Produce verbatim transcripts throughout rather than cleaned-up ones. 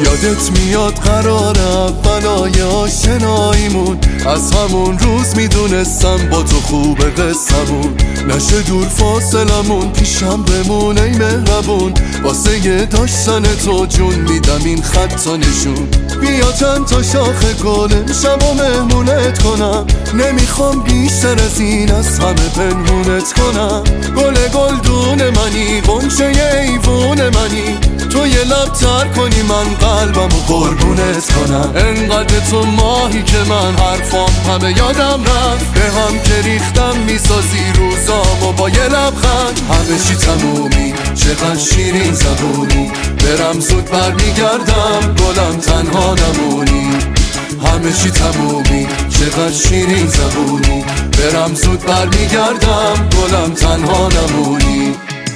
یادت میاد قرار اولای آشناییمون، از همون روز میدونستم با تو خوبه قصمون، نشه دور فاصلمون پیشم بمون ای مهربون، واسه یه داشتن تو جون میدم این خطا نشون. بیا چند تا شاخه گل امشب و مهمونت کنم، نمیخوام بیشتر از این از همه پنهونت کنم. گل گلدون منی غنچه ایوون منی، تو یه لب تر کنی من قلبمو قربونت کنم. انقدر تو ماهی که من حرفام همه یادم رفت، به هم که ریختم میسازی روزامو با یه لبخند. همه چی تمومی چقدر شیرین زبونی، برم زود برمیگردم گلم تنها نمونی. همه چی تمومی چقدر شیرین زبونی، برم زود برمیگردم گلم تنها نمونی.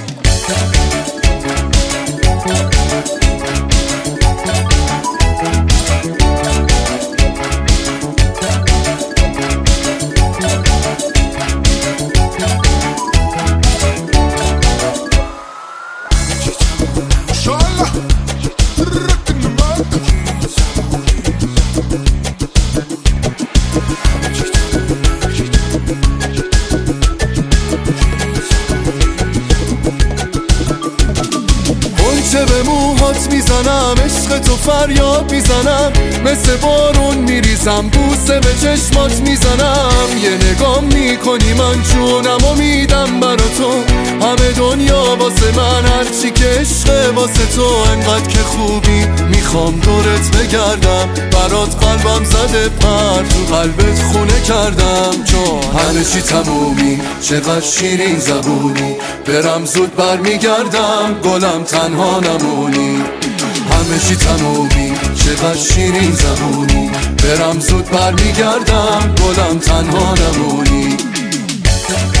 چه به موهات میزنم عشق تو فریاد میزنم، مثل بارون میریزم بوسه به چشمات میزنم. یه نگاه میکنی من جونم و میدم برا تو، همه دنیا واسه من هرچی که عشق واسه تو. انقدر که خوبی میخوام دورت بگردم، برات قلبم زده پر تو قلبت خونه کردم. چون همه چی تمومی چقدر شیرین زبونی، برم زود برمیگردم گلم تنها نمونی. همه چی تمومی چقدر شیرین زبونی، برم زود برمیگردم گلم تنها نمونی.